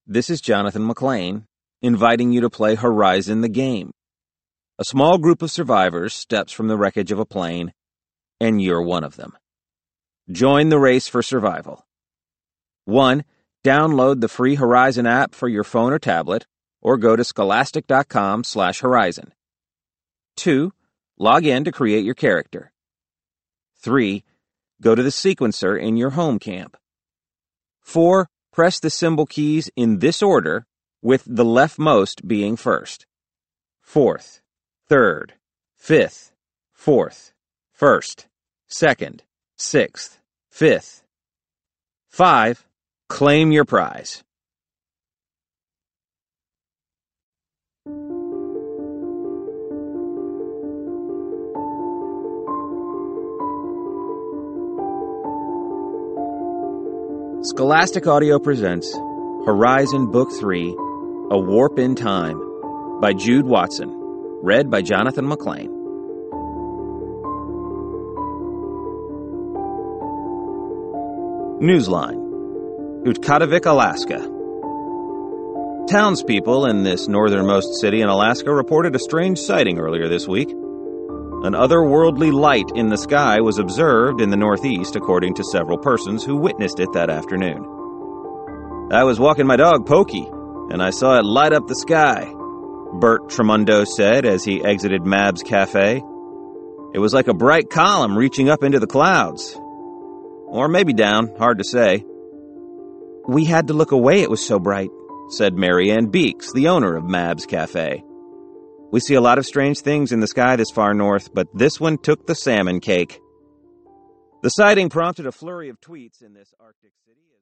This is Jonathan McLean, inviting you to play Horizon the game. A small group of survivors steps from the wreckage of a plane, and you're one of them. Join the race for survival. 1. Download the free Horizon app for your phone or tablet, or go to scholastic.com/Horizon. 2. Log in to create your character. 3. Go to the sequencer in your home camp. 4. Press the symbol keys in this order, with the leftmost being first. 4th, 3rd, 5th, 4th, 1st, 2nd, 6th, 5th. 5. Claim your prize. Scholastic Audio presents Horizon Book 3, A Warp in Time, by Jude Watson, read by Jonathan McLean. Newsline. Utkatovik, Alaska. Townspeople in this northernmost city in Alaska reported a strange sighting earlier this week. An otherworldly light in the sky was observed in the northeast, according to several persons who witnessed it that afternoon. "I was walking my dog, Pokey, and I saw it light up the sky," Bert Tremundo said as he exited Mab's Cafe. "It was like a bright column reaching up into the clouds. Or maybe down, hard to say." "We had to look away, it was so bright," said Mary Ann Beeks, the owner of Mab's Cafe. "We see a lot of strange things in the sky this far north, but this one took the salmon cake." The sighting prompted a flurry of tweets in this Arctic city.